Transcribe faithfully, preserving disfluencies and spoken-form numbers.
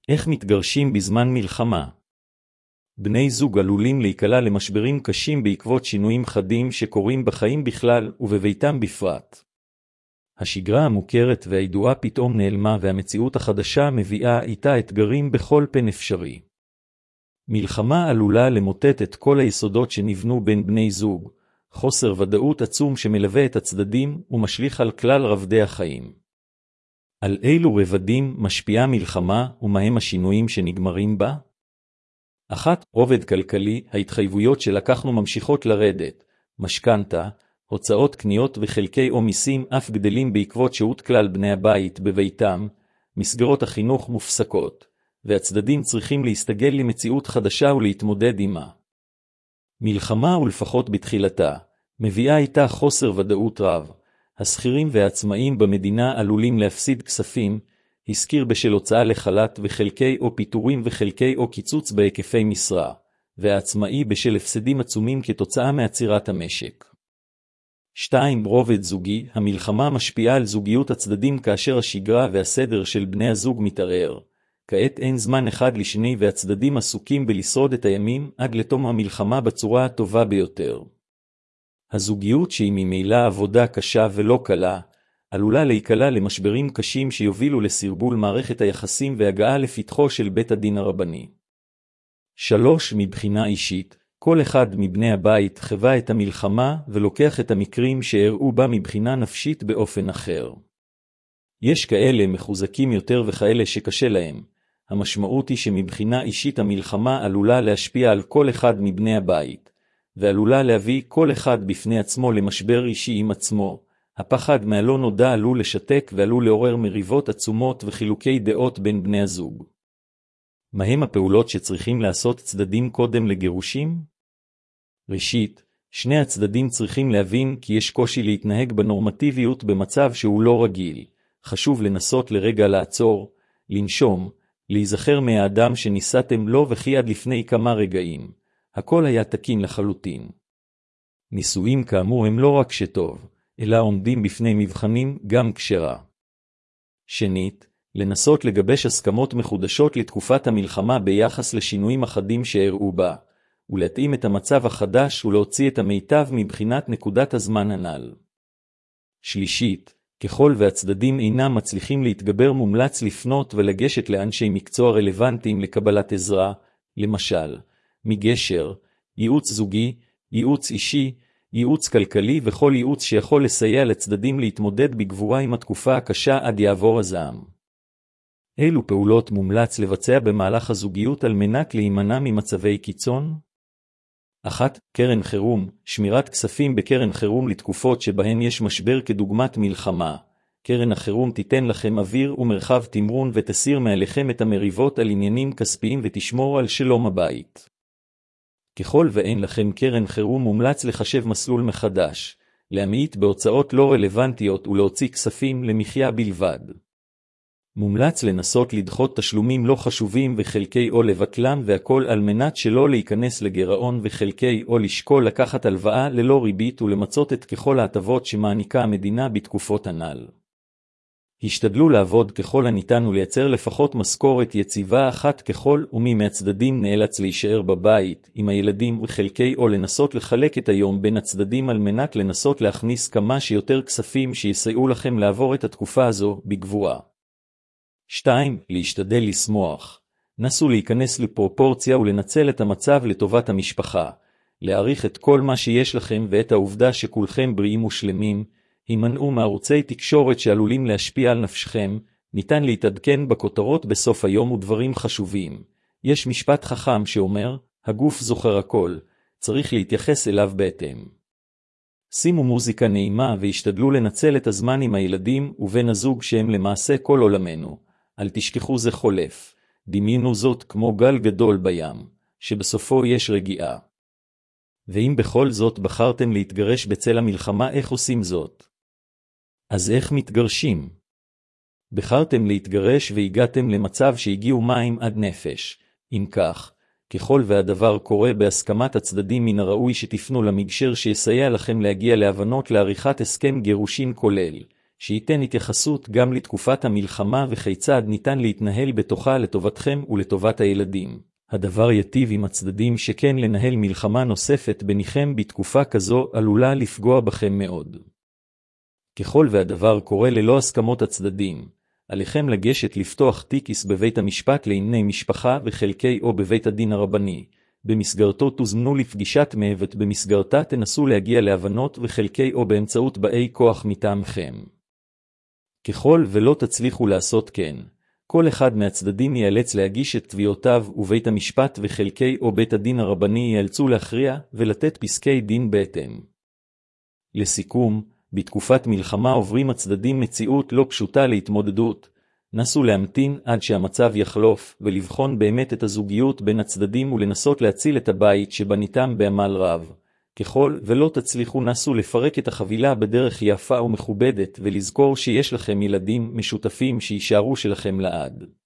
איך מתגרשים בזמן מלחמה? בני זוג עלולים להיקלע למשברים קשים בעקבות שינויים חדים שקורים בחיים בכלל ובביתם בפרט. השגרה המוכרת והידועה פתאום נעלמה והמציאות החדשה מביאה איתה אתגרים בכל פן אפשרי. מלחמה עלולה למוטט את כל היסודות שנבנו בין בני זוג, חוסר ודאות עצום שמלווה את הצדדים ומשליך על כלל רבדי החיים. על אילו רבדים משפיעה מלחמה ומהם השינויים שנגמרים בה? אחת, רובד כלכלי, ההתחייבויות שלקחנו ממשיכות לרדת, משכנתה, הוצאות קניות וחלקי או מיסים אף גדלים בעקבות שהות כלל בני הבית בביתם, מסגרות החינוך מופסקות, והצדדים צריכים להסתגל למציאות חדשה ולהתמודד עמה. מלחמה, ולפחות בתחילתה, מביאה איתה חוסר ודאות רב. השכירים והעצמאים במדינה עלולים להפסיד כספים, הזכיר בשל הוצאה לחל"ת וחלקי או פיטורים וחלקי או קיצוץ בהיקפי משרה, והעצמאי בשל הפסדים עצומים כתוצאה מעצירת המשק. שתיים. רובד זוגי, המלחמה משפיעה על זוגיות הצדדים כאשר השגרה והסדר של בני הזוג מתערער. כעת אין זמן אחד לשני והצדדים עסוקים בלשרוד את הימים עד לתום המלחמה בצורה הטובה ביותר. הזוגיות שהיא ממילא עבודה קשה ולא קלה, עלולה להיקלע למשברים קשים שיובילו לסרבול מערכת היחסים והגעה לפתחו של בית הדין הרבני. שלוש. מבחינה אישית, כל אחד מבני הבית חווה את המלחמה ולוקח את המקרים שאירעו בה מבחינה נפשית באופן אחר. יש כאלה מחוזקים יותר וכאלה שקשה להם. המשמעות היא שמבחינה אישית המלחמה עלולה להשפיע על כל אחד מבני הבית, ועלולה להביא כל אחד בפני עצמו למשבר אישי עם עצמו. הפחד מהלא נודע עלול לשתק ועלול לעורר מריבות עצומות וחילוקי דעות בין בני הזוג. מהם הפעולות שצריכים לעשות צדדים קודם לגירושים? ראשית, שני הצדדים צריכים להבין כי יש קושי להתנהג בנורמטיביות במצב שהוא לא רגיל. חשוב לנסות לרגע לעצור, לנשום, להיזכר מהאדם שניסתם לו וכי עד לפני כמה רגעים. הכל היה תקין לחלוטין. נישואים כאמור הם לא רק שטוב, אלא עומדים בפני מבחנים גם כשרע. שנית, לנסות לגבש הסכמות מחודשות לתקופת המלחמה ביחס לשינויים אחדים שאירעו בה, ולהתאים את המצב החדש ולהוציא את המיטב מבחינת נקודת הזמן הנ"ל. שלישית, ככל והצדדים אינם מצליחים להתגבר מומלץ לפנות ולגשת לאנשי מקצוע רלוונטיים לקבלת עזרה, למשל, מגשר, ייעוץ זוגי, ייעוץ אישי, ייעוץ כלכלי וכל ייעוץ שיכול לסייע לצדדים להתמודד בגבורה עם התקופה הקשה עד יעבור הזעם. אילו פעולות מומלץ לבצע במהלך הזוגיות על מנת להימנע ממצבי קיצון? אחת. קרן חירום, שמירת כספים בקרן חירום לתקופות שבהן יש משבר כדוגמת מלחמה. קרן החירום תיתן לכם אוויר ומרחב תמרון ותסיר מעליכם את המריבות על עניינים כספיים ותשמור על שלום הבית. ככל ואין לכם קרן חירום מומלץ לחשב מסלול מחדש, להמעיט בהוצאות לא רלוונטיות ולהוציא כספים למחיה בלבד. מומלץ לנסות לדחות תשלומים לא חשובים וחלקי או לבטלם והכל על מנת שלא להיכנס לגרעון וחלקי או לשקול לקחת הלוואה ללא ריבית ולמצות את ככל ההטבות שמעניקה המדינה בתקופות הנ"ל. השתדלו לעבוד ככל הניתן ולייצר לפחות משכורת יציבה אחת ככל ומי מהצדדים נאלץ להישאר בבית עם הילדים וחלקי או לנסות לחלק את היום בין הצדדים על מנת לנסות להכניס כמה שיותר כספים שיסייעו לכם לעבור את התקופה הזו בגבורה. שתיים. להשתדל לשמוח. נסו להיכנס לפרופורציה ולנצל את המצב לטובת המשפחה, להעריך את כל מה שיש לכם ואת העובדה שכולכם בריאים ושלמים, הימנעו מערוצי תקשורת שעלולים להשפיע על נפשכם, ניתן להתעדכן בכותרות בסוף היום ודברים חשובים. יש משפט חכם שאומר, הגוף זוכר הכל, צריך להתייחס אליו בהתאם. שימו מוזיקה נעימה והשתדלו לנצל את הזמן עם הילדים ובן הזוג שהם למעשה כל עולמנו. אל תשכחו זה חולף, דמיינו זאת כמו גל גדול בים, שבסופו יש רגיעה. ואם בכל זאת בחרתם להתגרש בצל המלחמה, איך עושים זאת? אז איך מתגרשים? בחרתם להתגרש והגעתם למצב שהגיעו מים עד נפש. אם כך, ככל והדבר קורה בהסכמת הצדדים מן הראוי שתפנו למגשר שיסייע לכם להגיע להבנות לעריכת הסכם גירושין כולל, שייתן התייחסות גם לתקופת המלחמה וכיצד ניתן להתנהל בתוכה לטובתכם ולטובת הילדים. הדבר יטיב עם הצדדים שכן לנהל מלחמה נוספת ביניכם בתקופה כזו עלולה לפגוע בכם מאוד. ככל והדבר קורה ללא הסכמות הצדדים, עליכם לגשת לפתוח תיקיס בבית המשפט לענייני משפחה וחלקי או בבית הדין הרבני. במסגרתו תוזמנו לפגישת מאבת, במסגרתה תנסו להגיע להבנות וחלקי או באמצעות באי כוח מטעמכם. ככל ולא תצליחו לעשות כן, כל אחד מהצדדים ייאלץ להגיש את תביעותיו ובית המשפט וחלקי או בית הדין הרבני ייאלצו להכריע ולתת פסקי דין בהתאם. לסיכום, בתקופת מלחמה עוברים הצדדים מציאות לא פשוטה להתמודדות. נסו להמתין עד שהמצב יחלוף ולבחון באמת את הזוגיות בין הצדדים ולנסות להציל את הבית שבניתם בעמל רב. ככל ולא תצליחו נסו לפרק את החבילה בדרך יפה ומכובדת ולזכור שיש לכם ילדים משותפים שישארו שלכם לעד.